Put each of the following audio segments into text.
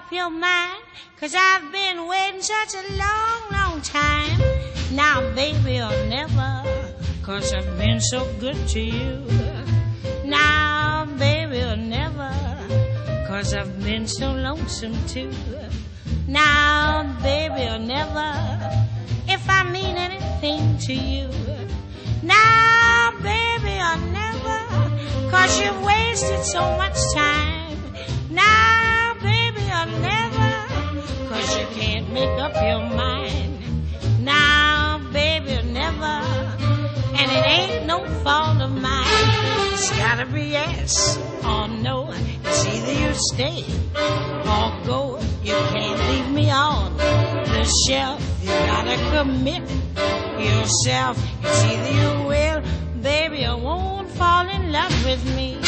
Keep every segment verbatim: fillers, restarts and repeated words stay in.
up your mind, 'cause I've been waiting such a long, long time. Now, baby, or never, 'cause I've been so good to you. Now, baby, or never, 'cause I've been so lonesome too. Now, baby, or never, if I mean anything to you. Now, baby, or never, 'cause you've wasted so much time. Now, baby, or never, 'cause you can't make up your mind. Now, baby, or never, and it ain't no fault of mine. It's gotta be yes or no. It's either you stay or go. You can't leave me on the shelf. You gotta commit yourself. It's either you will, baby, or won't fall in love with me.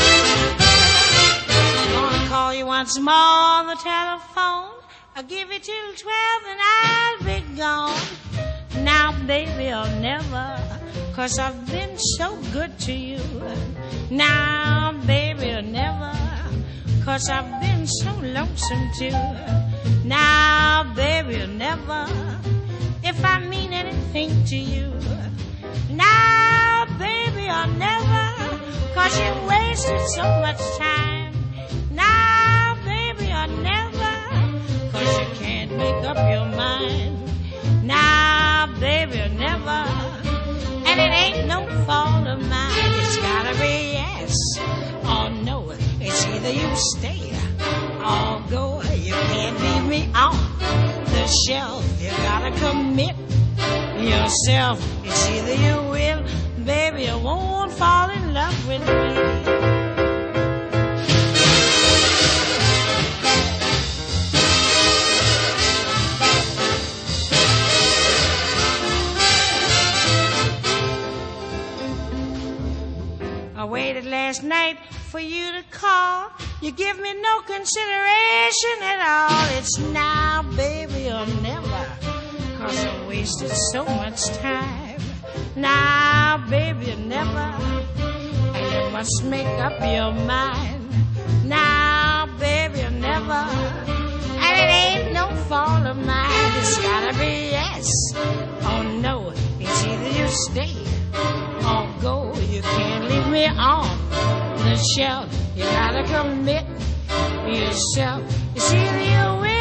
I'm gonna call you once more on the telephone. I'll give you till twelve and I'll be gone. Now, baby, or never, 'cause I've been so good to you. Now, baby, or never, 'cause I've been so lonesome too. Now, baby, or never, if I mean anything to you. Now, baby, or never, 'cause you wasted so much time. Now, baby, or never, 'cause you can't make up your mind. Now, baby, or never, and it ain't no fault of mine. It's gotta be yes or no. It's either you stay or go. You can't leave me on the shelf. You gotta commit yourself. It's either you will, baby, or won't fall in love with me. I waited last night for you to call. You give me no consideration at all. It's now, baby, or never, 'cause I wasted so much time. Now, baby, or never, and you must make up your mind. Now, baby, or never, and it ain't no fault of mine. It's gotta be yes or no. It's either you stay or go. You can't leave me on the shelf. You gotta commit yourself. It's either you will